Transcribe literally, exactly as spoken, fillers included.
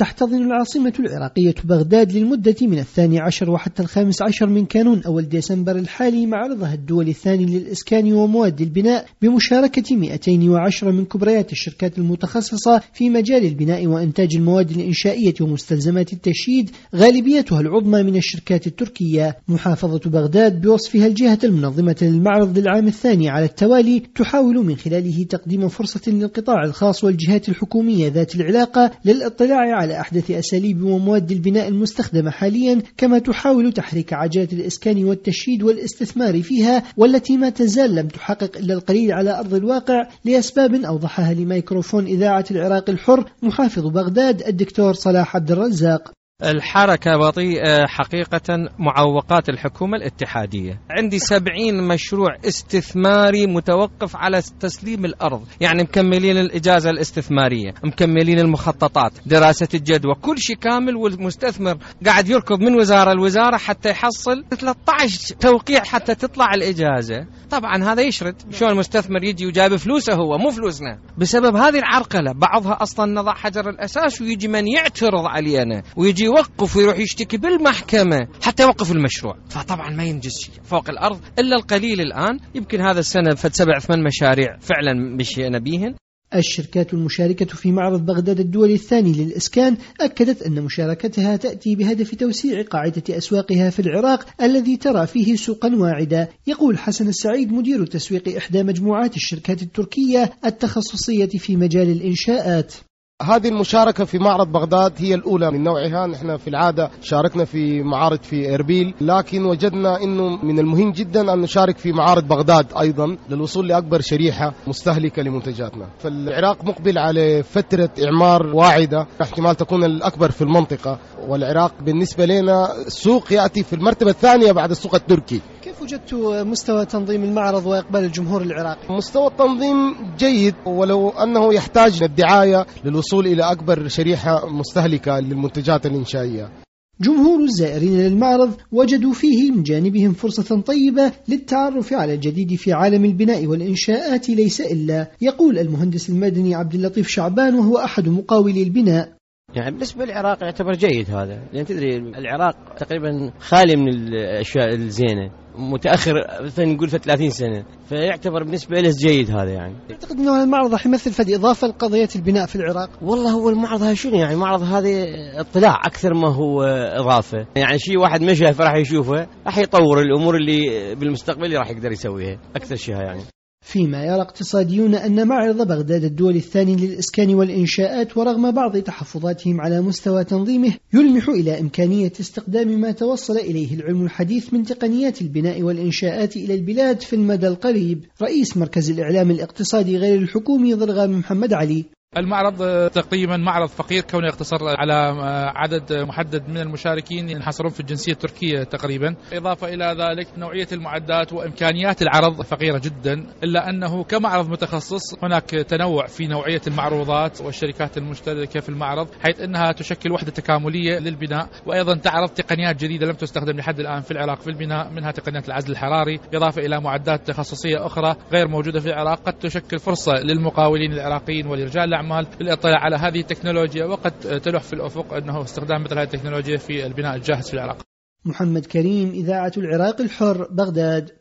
تحتضن العاصمة العراقية بغداد للمدة من الثاني عشر وحتى الخامس عشر من كانون أول ديسمبر الحالي معرضها الدولي الثاني للإسكان ومواد البناء بمشاركة مئتين وعشرة من كبريات الشركات المتخصصة في مجال البناء وإنتاج المواد الإنشائية ومستلزمات التشييد، غالبيتها العظمى من الشركات التركية. محافظة بغداد بوصفها الجهة المنظمة للمعرض للعام الثاني على التوالي تحاول من خلاله تقديم فرصة للقطاع الخاص والجهات الحكومية ذات العلاقة للاطلاع على أحدث أساليب ومواد البناء المستخدمة حاليا، كما تحاول تحريك عجلة الإسكان والتشييد والاستثمار فيها، والتي ما تزال لم تحقق إلا القليل على أرض الواقع لأسباب أوضحها لميكروفون إذاعة العراق الحر محافظ بغداد الدكتور صلاح عبد الرزاق. الحركة بطيئة حقيقة، معوقات الحكومة الاتحادية. عندي سبعين مشروع استثماري متوقف على تسليم الأرض، يعني مكملين الإجازة الاستثمارية، مكملين المخططات، دراسة الجدوى، كل شيء كامل، والمستثمر قاعد يركض من وزارة لوزارة حتى يحصل ثلاثة عشر توقيع حتى تطلع الإجازة. طبعا هذا يشرد، شلون المستثمر يجي وجايب فلوسه هو مو فلوسنا. بسبب هذه العرقلة بعضها أصلا نضع حجر الأساس ويجي من يعترض علينا ويجي يوقف ويروح يشتكي بالمحكمة حتى يوقف المشروع، فطبعا ما ينجز شيء فوق الأرض إلا القليل. الآن يمكن هذا السنة فد سبع ثمان مشاريع فعلا مشينا بيهن. الشركات المشاركة في معرض بغداد الدولي الثاني للإسكان أكدت أن مشاركتها تأتي بهدف توسيع قاعدة أسواقها في العراق الذي ترى فيه سوقا واعدا. يقول حسن السعيد مدير تسويق إحدى مجموعات الشركات التركية التخصصية في مجال الإنشاءات: هذه المشاركة في معرض بغداد هي الأولى من نوعها. نحن في العادة شاركنا في معارض في إربيل، لكن وجدنا أنه من المهم جدا أن نشارك في معارض بغداد أيضا للوصول لأكبر شريحة مستهلكة لمنتجاتنا. فالعراق مقبل على فترة إعمار واعدة احتمال تكون الأكبر في المنطقة، والعراق بالنسبة لنا سوق يأتي في المرتبة الثانية بعد السوق التركي. كيف وجدت مستوى تنظيم المعرض وإقبال الجمهور العراقي؟ مستوى التنظيم جيد، ولو أنه يحتاج الدعاية للوصول إلى أكبر شريحة مستهلكة للمنتجات الإنشائية. جمهور الزائرين للمعرض وجدوا فيه من جانبهم فرصة طيبة للتعرف على الجديد في عالم البناء والإنشاءات ليس إلا. يقول المهندس المدني عبد اللطيف شعبان وهو أحد مقاولي البناء: يعني بالنسبة للعراق يعتبر جيد هذا، لأن تدري العراق تقريبا خالي من الأشياء الزينة، متأخر نقول في ثلاثين سنة، فيعتبر بالنسبة له جيد هذا. يعني أعتقد أنه المعرض راح يمثل فد إضافة لقضية البناء في العراق. والله هو المعرض هذا شنو يعني؟ المعرض هذا اطلاع أكثر ما هو إضافة، يعني شيء واحد مشى فراح يشوفه راح يطور الأمور اللي بالمستقبل راح يقدر يسويها أكثر شيء يعني. فيما يرى اقتصاديون أن معرض بغداد الدولي الثاني للإسكان والإنشاءات ورغم بعض تحفظاتهم على مستوى تنظيمه يلمح إلى إمكانية استخدام ما توصل إليه العلم الحديث من تقنيات البناء والإنشاءات إلى البلاد في المدى القريب. رئيس مركز الإعلام الاقتصادي غير الحكومي ضرغام محمد علي: المعرض تقريبا معرض فقير كونه يقتصر على عدد محدد من المشاركين ينحصرون في الجنسية التركية تقريبا. إضافة إلى ذلك نوعية المعدات وإمكانيات العرض فقيرة جدا، إلا أنه كمعرض متخصص هناك تنوع في نوعية المعروضات والشركات المشتركة في المعرض، حيث أنها تشكل وحدة تكاملية للبناء، وأيضا تعرض تقنيات جديدة لم تستخدم لحد الآن في العراق في البناء، منها تقنيات العزل الحراري، إضافة إلى معدات تخصصية أخرى غير موجودة في العراق قد تشكل فرصة للمقاولين العراقيين ولرجال الأعمال للاطلاع على هذه التكنولوجيا، وقد تلوح في الأفق أنه استخدام مثل هذه التكنولوجيا في البناء الجاهز في العراق. محمد كريم، إذاعة العراق الحر، بغداد.